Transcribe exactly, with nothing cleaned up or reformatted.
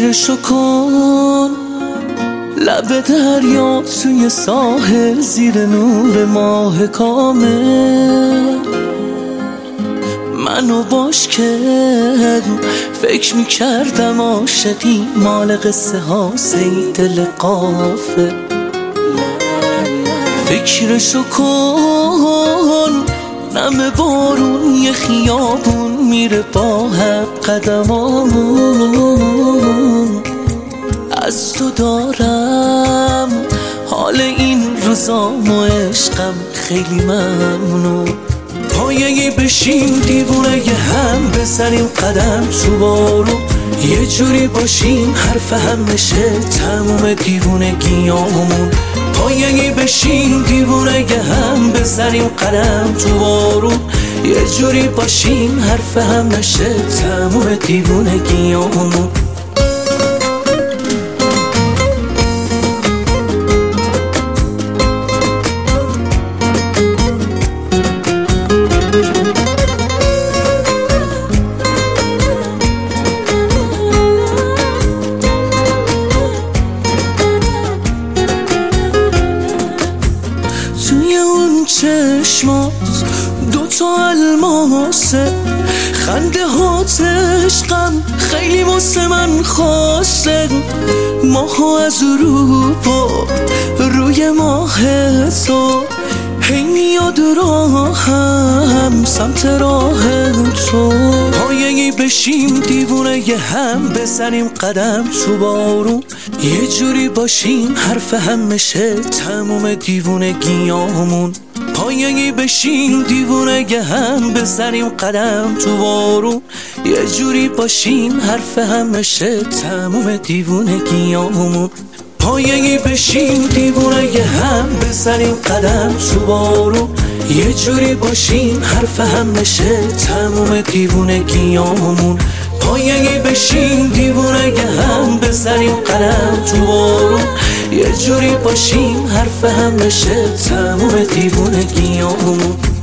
فکرشو کن، لب دریا توی ساحل زیر نور ماه کامل. منو باش که فکر میکردم عاشقی مال قصه ها سی دل غافل. فکرشو کن، نم بارون یه خیابون میره با حق قدمامون. از تو دارم حال این روزام و عشقم خیلی ممنون. پایه‌ای بشیم دیوونه یه هم بزنیم قدم تو بارون. یه جوری باشیم حرف هم نشه تموم دیوونگیامون. پایه‌ای بشیم دیوونه یه هم بزنیم قدم تو بارون. یه جوری باشیم حرف هم نشه تموم دیوونگیامون. چشمات دوتا الماسه، خنده هات عشقم خیلی واسه من خاصه. ماها از اروپا روی ماه تو هی میاد راهم سمت راه تو. پایه‌ای بشیم دیوونه یه هم بزنیم قدم تو بارون. یه جوری باشیم حرف هم نشه تموم دیوونگیامون. پایه‌ای بشیم دیوونه یه هم بزنیم قدم تو بارون. یه جوری باشیم حرف هم نشه تموم دیوونگیامون. پایه‌ای بشیم دیوونه یه هم بزنیم قدم تو بارون. یه جوری باشیم حرف هم نشه تموم دیوونگیامون. پایه‌ای بشیم دیوونه یه هم بزنیم قدم تو بارون. یه جوری باشیم حرف هم نشه تموم دیوونگیامون.